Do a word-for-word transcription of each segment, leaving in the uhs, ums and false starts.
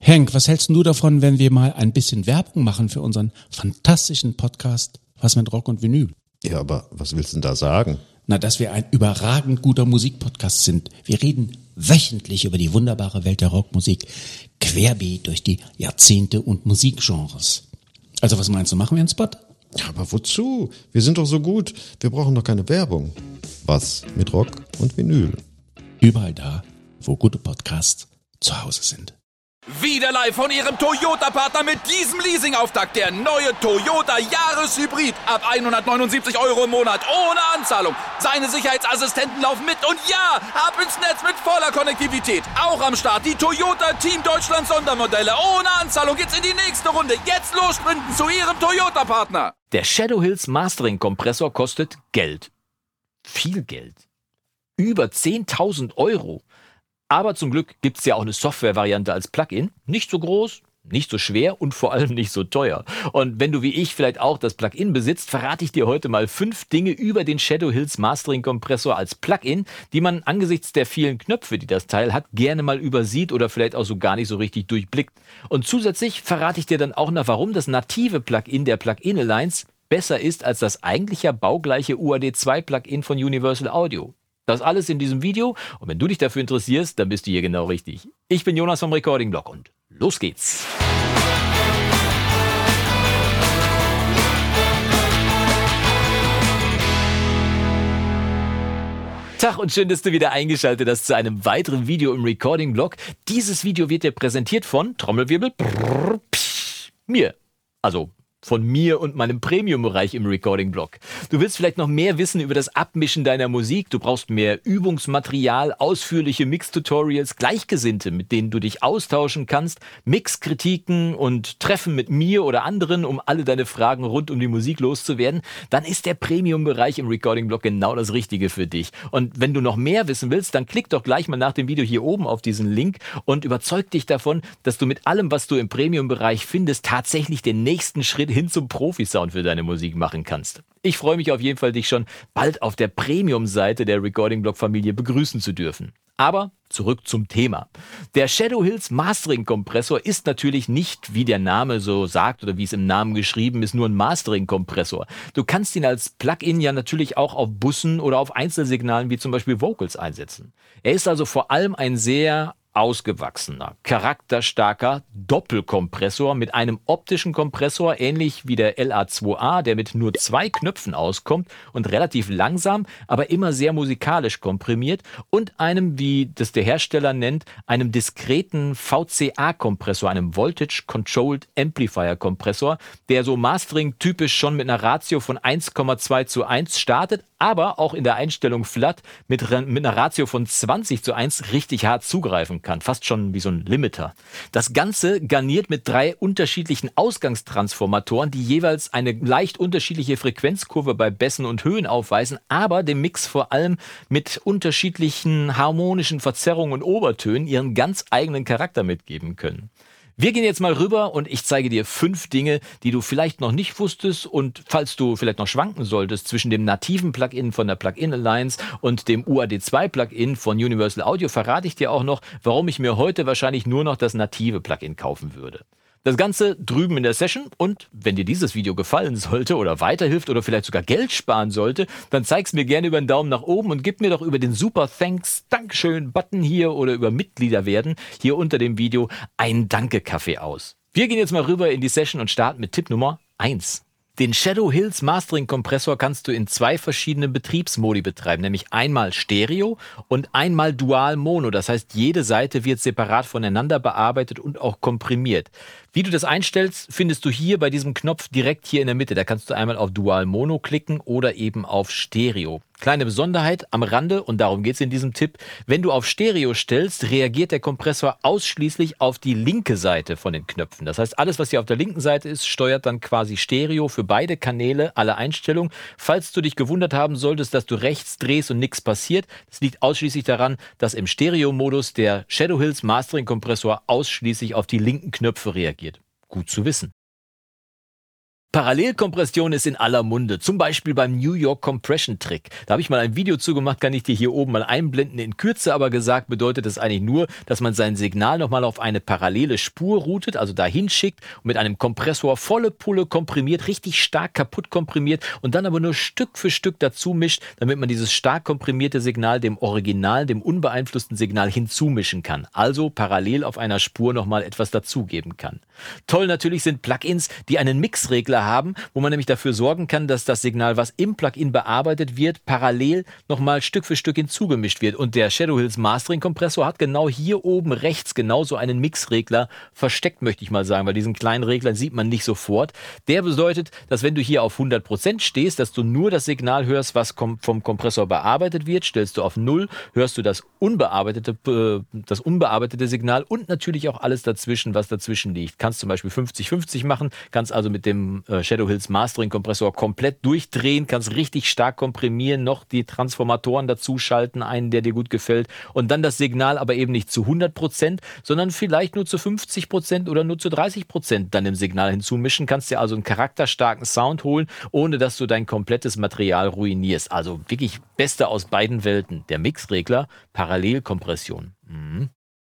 Henk, was hältst du davon, wenn wir mal ein bisschen Werbung machen für unseren fantastischen Podcast Was mit Rock und Vinyl? Ja, aber was willst du denn da sagen? Na, dass wir ein überragend guter Musikpodcast sind. Wir reden wöchentlich über die wunderbare Welt der Rockmusik, querbeet durch die Jahrzehnte und Musikgenres. Also was meinst du, machen wir einen Spot? Ja, aber wozu? Wir sind doch so gut. Wir brauchen doch keine Werbung. Was mit Rock und Vinyl? Überall da, wo gute Podcasts zu Hause sind. Wieder live von Ihrem Toyota-Partner mit diesem Leasing-Auftakt. Der neue Toyota Jahreshybrid. Ab hundertneunundsiebzig Euro im Monat. Ohne Anzahlung. Seine Sicherheitsassistenten laufen mit. Und ja, ab ins Netz mit voller Konnektivität. Auch am Start die Toyota Team Deutschland Sondermodelle. Ohne Anzahlung geht's in die nächste Runde. Jetzt los sprinten zu Ihrem Toyota-Partner. Der Shadow Hills Mastering-Kompressor kostet Geld. Viel Geld. Über zehntausend Euro. Aber zum Glück gibt's ja auch eine Software-Variante als Plugin. Nicht so groß, nicht so schwer und vor allem nicht so teuer. Und wenn du wie ich vielleicht auch das Plugin besitzt, verrate ich dir heute mal fünf Dinge über den Shadow Hills Mastering-Kompressor als Plugin, die man angesichts der vielen Knöpfe, die das Teil hat, gerne mal übersieht oder vielleicht auch so gar nicht so richtig durchblickt. Und zusätzlich verrate ich dir dann auch noch, warum das native Plugin der Plugin Alliance besser ist als das eigentliche baugleiche U A D zwei Plugin von Universal Audio. Das alles in diesem Video und wenn du dich dafür interessierst, dann bist du hier genau richtig. Ich bin Jonas vom Recording Blog und los geht's! Tag und schön, dass du wieder eingeschaltet hast zu einem weiteren Video im Recording Blog. Dieses Video wird dir präsentiert von Trommelwirbel, brrr, psch, mir, also von mir und meinem Premium-Bereich im Recording-Blog. Du willst vielleicht noch mehr wissen über das Abmischen deiner Musik. Du brauchst mehr Übungsmaterial, ausführliche Mix-Tutorials, Gleichgesinnte, mit denen du dich austauschen kannst, Mixkritiken und Treffen mit mir oder anderen, um alle deine Fragen rund um die Musik loszuwerden. Dann ist der Premium-Bereich im Recording-Blog genau das Richtige für dich. Und wenn du noch mehr wissen willst, dann klick doch gleich mal nach dem Video hier oben auf diesen Link und überzeug dich davon, dass du mit allem, was du im Premium-Bereich findest, tatsächlich den nächsten Schritt hin zum Profi-Sound für deine Musik machen kannst. Ich freue mich auf jeden Fall, dich schon bald auf der Premium-Seite der Recording-Blog-Familie begrüßen zu dürfen. Aber zurück zum Thema. Der Shadow Hills Mastering-Kompressor ist natürlich nicht, wie der Name so sagt oder wie es im Namen geschrieben ist, nur ein Mastering-Kompressor. Du kannst ihn als Plugin ja natürlich auch auf Bussen oder auf Einzelsignalen wie zum Beispiel Vocals einsetzen. Er ist also vor allem ein sehr ausgewachsener, charakterstarker Doppelkompressor mit einem optischen Kompressor, ähnlich wie der L A zwei A, der mit nur zwei Knöpfen auskommt und relativ langsam, aber immer sehr musikalisch komprimiert und einem, wie das der Hersteller nennt, einem diskreten V C A-Kompressor, einem Voltage Controlled Amplifier Kompressor, der so Mastering-typisch schon mit einer Ratio von eins Komma zwei zu eins startet, aber auch in der Einstellung Flat mit, mit einer Ratio von zwanzig zu eins richtig hart zugreifen kann. Fast schon wie so ein Limiter. Das Ganze garniert mit drei unterschiedlichen Ausgangstransformatoren, die jeweils eine leicht unterschiedliche Frequenzkurve bei Bässen und Höhen aufweisen, aber dem Mix vor allem mit unterschiedlichen harmonischen Verzerrungen und Obertönen ihren ganz eigenen Charakter mitgeben können. Wir gehen jetzt mal rüber und ich zeige dir fünf Dinge, die du vielleicht noch nicht wusstest und falls du vielleicht noch schwanken solltest zwischen dem nativen Plugin von der Plugin Alliance und dem U A D zwei Plugin von Universal Audio, verrate ich dir auch noch, warum ich mir heute wahrscheinlich nur noch das native Plugin kaufen würde. Das Ganze drüben in der Session und wenn dir dieses Video gefallen sollte oder weiterhilft oder vielleicht sogar Geld sparen sollte, dann zeig's mir gerne über einen Daumen nach oben und gib mir doch über den Super Thanks Dankeschön Button hier oder über Mitglieder werden hier unter dem Video einen Danke-Kaffee aus. Wir gehen jetzt mal rüber in die Session und starten mit Tipp Nummer eins. Den Shadow Hills Mastering Kompressor kannst du in zwei verschiedenen Betriebsmodi betreiben, nämlich einmal Stereo und einmal Dual Mono. Das heißt, jede Seite wird separat voneinander bearbeitet und auch komprimiert. Wie du das einstellst, findest du hier bei diesem Knopf direkt hier in der Mitte. Da kannst du einmal auf Dual Mono klicken oder eben auf Stereo. Kleine Besonderheit am Rande, und darum geht es in diesem Tipp: Wenn du auf Stereo stellst, reagiert der Kompressor ausschließlich auf die linke Seite von den Knöpfen. Das heißt, alles, was hier auf der linken Seite ist, steuert dann quasi Stereo für beide Kanäle, alle Einstellungen. Falls du dich gewundert haben solltest, dass du rechts drehst und nichts passiert, das liegt ausschließlich daran, dass im Stereo-Modus der Shadow Hills Mastering Kompressor ausschließlich auf die linken Knöpfe reagiert. Gut zu wissen. Parallelkompression ist in aller Munde, zum Beispiel beim New York Compression Trick. Da habe ich mal ein Video zugemacht, kann ich dir hier oben mal einblenden. In Kürze aber gesagt bedeutet das eigentlich nur, dass man sein Signal nochmal auf eine parallele Spur routet, also dahin schickt und mit einem Kompressor volle Pulle komprimiert, richtig stark kaputt komprimiert und dann aber nur Stück für Stück dazu mischt, damit man dieses stark komprimierte Signal dem Original, dem unbeeinflussten Signal hinzumischen kann. Also parallel auf einer Spur nochmal etwas dazugeben kann. Toll natürlich sind Plugins, die einen Mixregler haben, wo man nämlich dafür sorgen kann, dass das Signal, was im Plugin bearbeitet wird, parallel nochmal Stück für Stück hinzugemischt wird. Und der Shadow Hills Mastering Kompressor hat genau hier oben rechts genauso einen Mixregler versteckt, möchte ich mal sagen, weil diesen kleinen Regler sieht man nicht sofort. Der bedeutet, dass wenn du hier auf hundert Prozent stehst, dass du nur das Signal hörst, was vom Kompressor bearbeitet wird. Stellst du auf null, hörst du das unbearbeitete, äh, das unbearbeitete Signal und natürlich auch alles dazwischen, was dazwischen liegt. Kannst zum Beispiel fünfzig fünfzig machen, kannst also mit dem äh, Shadow Hills Mastering Kompressor komplett durchdrehen, kannst richtig stark komprimieren, noch die Transformatoren dazu schalten, einen, der dir gut gefällt und dann das Signal aber eben nicht zu hundert Prozent, sondern vielleicht nur zu fünfzig Prozent oder nur zu dreißig Prozent dann im Signal hinzumischen, kannst dir also einen charakterstarken Sound holen, ohne dass du dein komplettes Material ruinierst. Also wirklich Beste aus beiden Welten. Der Mixregler, Parallelkompression. Mhm.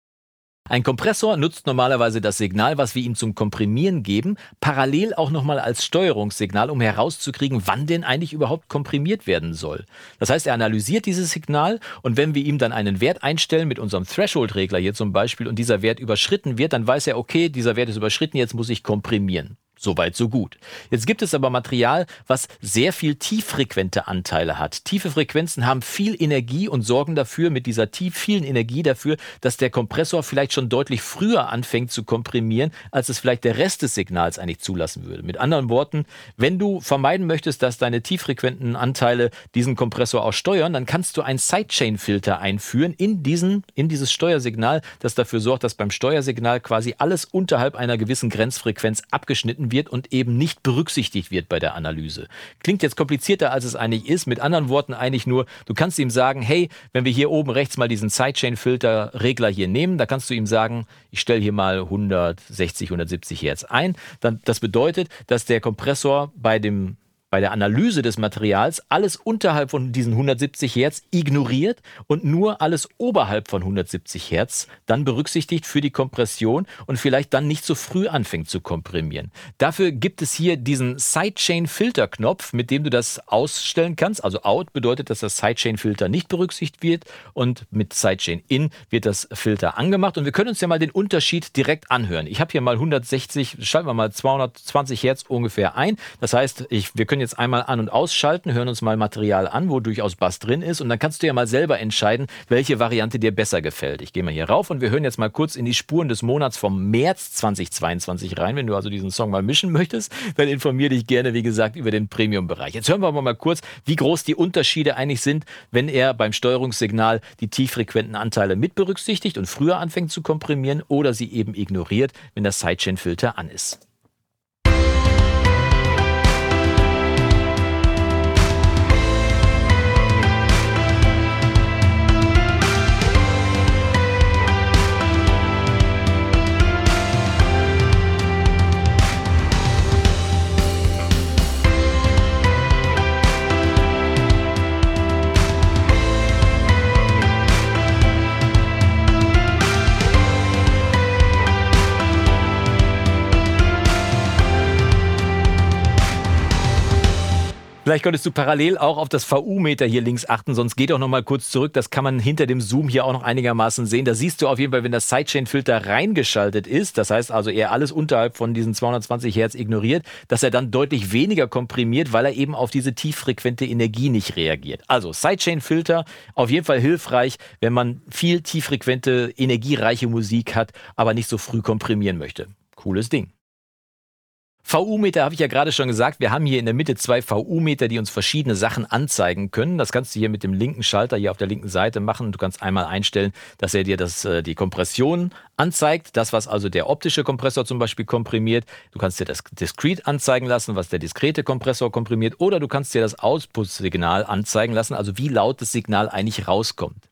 Ein Kompressor nutzt normalerweise das Signal, was wir ihm zum Komprimieren geben, parallel auch nochmal als Steuerungssignal, um herauszukriegen, wann denn eigentlich überhaupt komprimiert werden soll. Das heißt, er analysiert dieses Signal und wenn wir ihm dann einen Wert einstellen mit unserem Threshold-Regler hier zum Beispiel und dieser Wert überschritten wird, dann weiß er, okay, dieser Wert ist überschritten, jetzt muss ich komprimieren. Soweit, so gut. Jetzt gibt es aber Material, was sehr viel tieffrequente Anteile hat. Tiefe Frequenzen haben viel Energie und sorgen dafür, mit dieser tief vielen Energie dafür, dass der Kompressor vielleicht schon deutlich früher anfängt zu komprimieren, als es vielleicht der Rest des Signals eigentlich zulassen würde. Mit anderen Worten, wenn du vermeiden möchtest, dass deine tieffrequenten Anteile diesen Kompressor auch steuern, dann kannst du einen Sidechain-Filter einführen in diesen, in dieses Steuersignal, das dafür sorgt, dass beim Steuersignal quasi alles unterhalb einer gewissen Grenzfrequenz abgeschnitten wird und eben nicht berücksichtigt wird bei der Analyse. Klingt jetzt komplizierter, als es eigentlich ist. Mit anderen Worten eigentlich nur, du kannst ihm sagen, hey, wenn wir hier oben rechts mal diesen Sidechain-Filter-Regler hier nehmen, da kannst du ihm sagen, ich stelle hier mal hundertsechzig, hundertsiebzig Hertz ein. Dann, das bedeutet, dass der Kompressor bei dem bei der Analyse des Materials alles unterhalb von diesen hundertsiebzig Hertz ignoriert und nur alles oberhalb von hundertsiebzig Hertz dann berücksichtigt für die Kompression und vielleicht dann nicht so früh anfängt zu komprimieren. Dafür gibt es hier diesen Sidechain-Filter-Knopf, mit dem du das ausstellen kannst. Also Out bedeutet, dass das Sidechain-Filter nicht berücksichtigt wird und mit Sidechain-In wird das Filter angemacht. Und wir können uns ja mal den Unterschied direkt anhören. Ich habe hier mal hundertsechzig, schalten wir mal zweihundertzwanzig Hertz ungefähr ein. Das heißt, ich, wir können jetzt einmal an- und ausschalten, hören uns mal Material an, wo durchaus Bass drin ist und dann kannst du ja mal selber entscheiden, welche Variante dir besser gefällt. Ich gehe mal hier rauf und wir hören jetzt mal kurz in die Spuren des Monats vom März zweitausendzweiundzwanzig rein. Wenn du also diesen Song mal mischen möchtest, dann informiere dich gerne, wie gesagt, über den Premium-Bereich. Jetzt hören wir aber mal kurz, wie groß die Unterschiede eigentlich sind, wenn er beim Steuerungssignal die tieffrequenten Anteile mit berücksichtigt und früher anfängt zu komprimieren oder sie eben ignoriert, wenn der Sidechain-Filter an ist. Vielleicht konntest du parallel auch auf das V U-Meter hier links achten, sonst geht auch noch mal kurz zurück. Das kann man hinter dem Zoom hier auch noch einigermaßen sehen. Da siehst du auf jeden Fall, wenn das Sidechain-Filter reingeschaltet ist, das heißt also er alles unterhalb von diesen zweihundertzwanzig Hertz ignoriert, dass er dann deutlich weniger komprimiert, weil er eben auf diese tieffrequente Energie nicht reagiert. Also Sidechain-Filter auf jeden Fall hilfreich, wenn man viel tieffrequente, energiereiche Musik hat, aber nicht so früh komprimieren möchte. Cooles Ding. V U-Meter habe ich ja gerade schon gesagt, wir haben hier in der Mitte zwei V U-Meter, die uns verschiedene Sachen anzeigen können. Das kannst du hier mit dem linken Schalter hier auf der linken Seite machen. Du kannst einmal einstellen, dass er dir das, die Kompression anzeigt, das, was also der optische Kompressor zum Beispiel komprimiert. Du kannst dir das Discrete anzeigen lassen, was der diskrete Kompressor komprimiert. Oder du kannst dir das Output-Signal anzeigen lassen, also wie laut das Signal eigentlich rauskommt.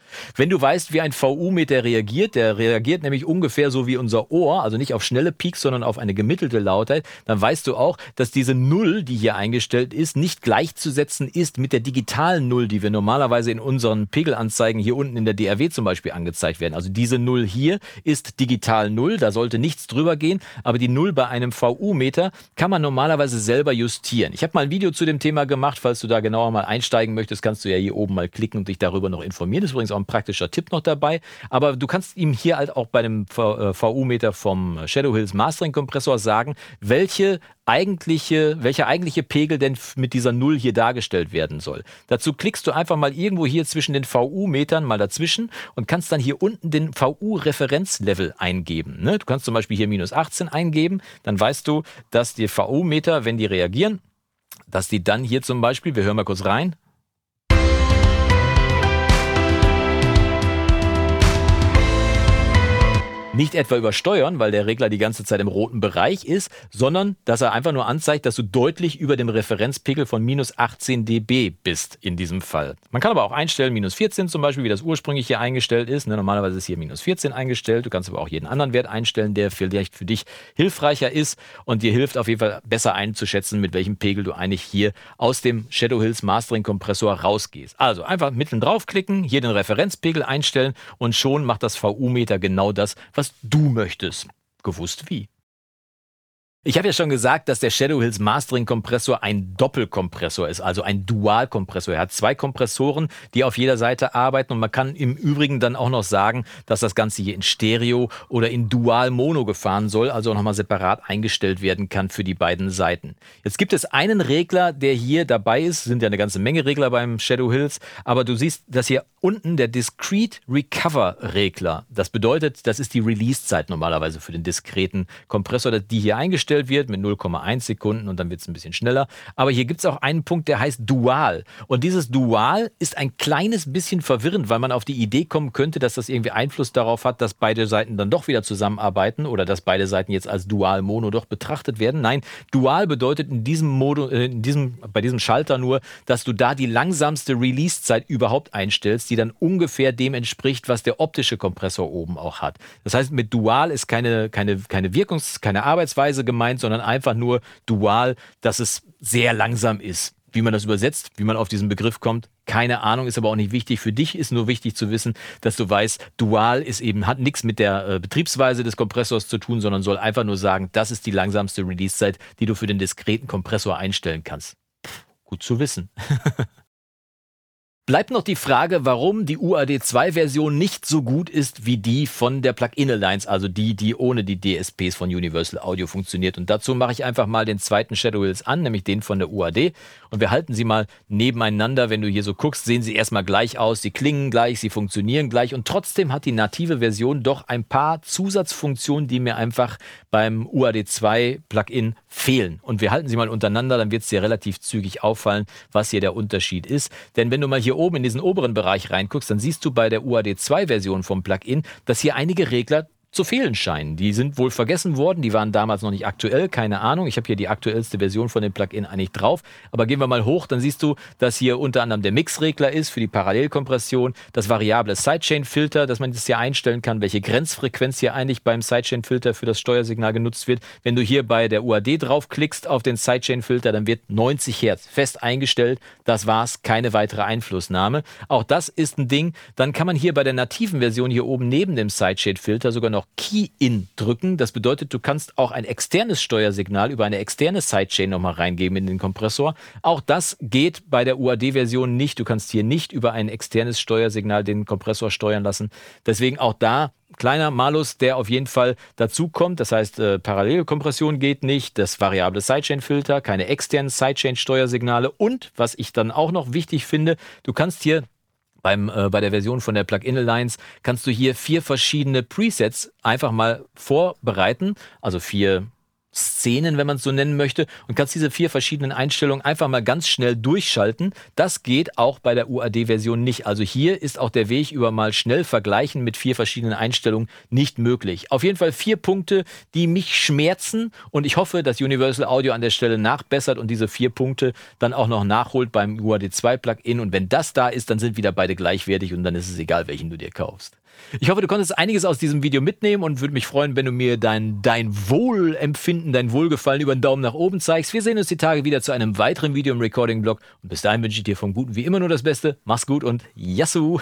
Wenn du weißt, wie ein V U-Meter reagiert, der reagiert nämlich ungefähr so wie unser Ohr, also nicht auf schnelle Peaks, sondern auf eine gemittelte Lautheit, dann weißt du auch, dass diese Null, die hier eingestellt ist, nicht gleichzusetzen ist mit der digitalen Null, die wir normalerweise in unseren Pegelanzeigen hier unten in der D R W zum Beispiel angezeigt werden. Also diese Null hier ist digital Null, da sollte nichts drüber gehen, aber die Null bei einem V U-Meter kann man normalerweise selber justieren. Ich habe mal ein Video zu dem Thema gemacht, falls du da genauer mal einsteigen möchtest, kannst du ja hier oben mal klicken und dich darüber noch informieren. Das ist übrigens auch ein praktischer Tipp noch dabei, aber du kannst ihm hier halt auch bei dem V U-Meter vom Shadow Hills Mastering Kompressor sagen, welche eigentliche, welcher eigentliche Pegel denn mit dieser Null hier dargestellt werden soll. Dazu klickst du einfach mal irgendwo hier zwischen den V U-Metern mal dazwischen und kannst dann hier unten den V U-Referenzlevel eingeben. Ne? Du kannst zum Beispiel hier minus achtzehn eingeben, dann weißt du, dass die V U-Meter, wenn die reagieren, dass die dann hier zum Beispiel, wir hören mal kurz rein, nicht etwa übersteuern, weil der Regler die ganze Zeit im roten Bereich ist, sondern dass er einfach nur anzeigt, dass du deutlich über dem Referenzpegel von minus achtzehn dB bist in diesem Fall. Man kann aber auch einstellen, minus vierzehn zum Beispiel, wie das ursprünglich hier eingestellt ist. Ne, normalerweise ist hier minus vierzehn eingestellt. Du kannst aber auch jeden anderen Wert einstellen, der vielleicht für dich hilfreicher ist und dir hilft auf jeden Fall besser einzuschätzen, mit welchem Pegel du eigentlich hier aus dem Shadow Hills Mastering Kompressor rausgehst. Also einfach mitten draufklicken, hier den Referenzpegel einstellen und schon macht das V U-Meter genau das, was du möchtest. Gewusst wie. Ich habe ja schon gesagt, dass der Shadow Hills Mastering Kompressor ein Doppelkompressor ist, also ein Dualkompressor. Er hat zwei Kompressoren, die auf jeder Seite arbeiten und man kann im Übrigen dann auch noch sagen, dass das Ganze hier in Stereo oder in Dual-Mono gefahren soll, also nochmal separat eingestellt werden kann für die beiden Seiten. Jetzt gibt es einen Regler, der hier dabei ist, sind ja eine ganze Menge Regler beim Shadow Hills, aber du siehst, dass hier unten der Discrete Recover Regler, das bedeutet, das ist die Release-Zeit normalerweise für den diskreten Kompressor, die hier eingestellt wird mit null Komma eins Sekunden und dann wird es ein bisschen schneller. Aber hier gibt es auch einen Punkt, der heißt Dual. Und dieses Dual ist ein kleines bisschen verwirrend, weil man auf die Idee kommen könnte, dass das irgendwie Einfluss darauf hat, dass beide Seiten dann doch wieder zusammenarbeiten oder dass beide Seiten jetzt als Dual-Mono doch betrachtet werden. Nein, Dual bedeutet in diesem Modo, in diesem, bei diesem Schalter nur, dass du da die langsamste Release-Zeit überhaupt einstellst, die dann ungefähr dem entspricht, was der optische Kompressor oben auch hat. Das heißt, mit Dual ist keine, keine, keine Wirkungs-, keine Arbeitsweise gemeint, sondern einfach nur dual, dass es sehr langsam ist. Wie man das übersetzt, wie man auf diesen Begriff kommt, keine Ahnung, ist aber auch nicht wichtig. Für dich ist nur wichtig zu wissen, dass du weißt, dual ist eben, hat nichts mit der äh, Betriebsweise des Kompressors zu tun, sondern soll einfach nur sagen, das ist die langsamste Release-Zeit, die du für den diskreten Kompressor einstellen kannst. Pff, gut zu wissen. Bleibt noch die Frage, warum die U A D zwei Version nicht so gut ist wie die von der Plug-in Alliance, also die, die ohne die D S Ps von Universal Audio funktioniert. Und dazu mache ich einfach mal den zweiten Shadow Hills an, nämlich den von der U A D. Und wir halten sie mal nebeneinander. Wenn du hier so guckst, sehen sie erstmal gleich aus. Sie klingen gleich, sie funktionieren gleich. Und trotzdem hat die native Version doch ein paar Zusatzfunktionen, die mir einfach beim U A D zwei Plugin fehlen. Und wir halten sie mal untereinander, dann wird es dir relativ zügig auffallen, was hier der Unterschied ist. Denn wenn du mal hier oben in diesen oberen Bereich reinguckst, dann siehst du bei der U A D zwei Version vom Plugin, dass hier einige Regler zu fehlen scheinen. Die sind wohl vergessen worden, die waren damals noch nicht aktuell, keine Ahnung. Ich habe hier die aktuellste Version von dem Plugin eigentlich drauf. Aber gehen wir mal hoch, dann siehst du, dass hier unter anderem der Mixregler ist für die Parallelkompression, das variable Sidechain-Filter, dass man das hier einstellen kann, welche Grenzfrequenz hier eigentlich beim Sidechain-Filter für das Steuersignal genutzt wird. Wenn du hier bei der U A D draufklickst auf den Sidechain-Filter, dann wird neunzig Hertz fest eingestellt. Das war's, keine weitere Einflussnahme. Auch das ist ein Ding. Dann kann man hier bei der nativen Version hier oben neben dem Sidechain-Filter sogar noch Key-In drücken. Das bedeutet, du kannst auch ein externes Steuersignal über eine externe Sidechain nochmal reingeben in den Kompressor. Auch das geht bei der U A D-Version nicht. Du kannst hier nicht über ein externes Steuersignal den Kompressor steuern lassen. Deswegen auch da kleiner Malus, der auf jeden Fall dazu kommt. Das heißt, äh, Parallelkompression geht nicht, das variable Sidechain-Filter, keine externen Sidechain-Steuersignale und, was ich dann auch noch wichtig finde, du kannst hier Beim, äh, bei der Version von der Plug-in Alliance kannst du hier vier verschiedene Presets einfach mal vorbereiten, also vier Szenen, wenn man es so nennen möchte, und kannst diese vier verschiedenen Einstellungen einfach mal ganz schnell durchschalten. Das geht auch bei der U A D-Version nicht. Also hier ist auch der Weg über mal schnell vergleichen mit vier verschiedenen Einstellungen nicht möglich. Auf jeden Fall vier Punkte, die mich schmerzen, und ich hoffe, dass Universal Audio an der Stelle nachbessert und diese vier Punkte dann auch noch nachholt beim U A D zwei Plugin, und wenn das da ist, dann sind wieder beide gleichwertig und dann ist es egal, welchen du dir kaufst. Ich hoffe, du konntest einiges aus diesem Video mitnehmen und würde mich freuen, wenn du mir dein, dein Wohlempfinden, dein Wohlgefallen über einen Daumen nach oben zeigst. Wir sehen uns die Tage wieder zu einem weiteren Video im Recording-Blog, und bis dahin wünsche ich dir vom Guten wie immer nur das Beste. Mach's gut und Yassou!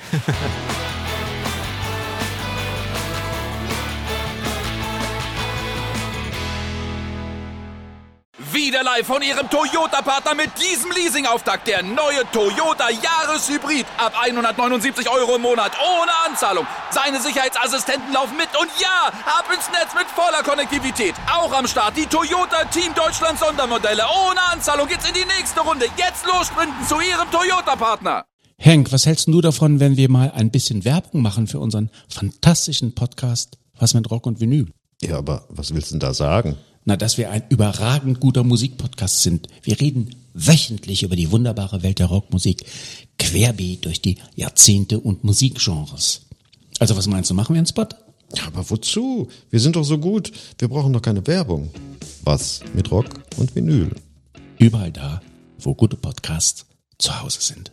Wieder live von Ihrem Toyota-Partner mit diesem Leasing-Auftakt. Der neue Toyota Jahreshybrid. Ab hundertneunundsiebzig Euro im Monat. Ohne Anzahlung. Seine Sicherheitsassistenten laufen mit. Und ja, ab ins Netz mit voller Konnektivität. Auch am Start die Toyota Team Deutschland Sondermodelle. Ohne Anzahlung geht's in die nächste Runde. Jetzt los sprinten zu Ihrem Toyota-Partner. Henk, was hältst du davon, wenn wir mal ein bisschen Werbung machen für unseren fantastischen Podcast Was mit Rock und Vinyl? Ja, aber was willst du denn da sagen? Na, dass wir ein überragend guter Musikpodcast sind. Wir reden wöchentlich über die wunderbare Welt der Rockmusik, querbeet durch die Jahrzehnte und Musikgenres. Also was meinst du, machen wir einen Spot? Ja, aber wozu? Wir sind doch so gut. Wir brauchen doch keine Werbung. Was mit Rock und Vinyl? Überall da, wo gute Podcasts zu Hause sind.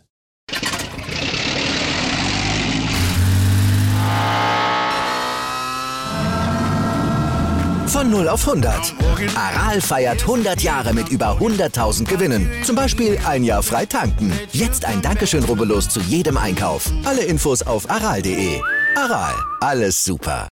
Von null auf hundert. Aral feiert hundert Jahre mit über hunderttausend Gewinnen. Zum Beispiel ein Jahr frei tanken. Jetzt ein Dankeschön, rubbellos zu jedem Einkauf. Alle Infos auf aral punkt de. Aral, alles super.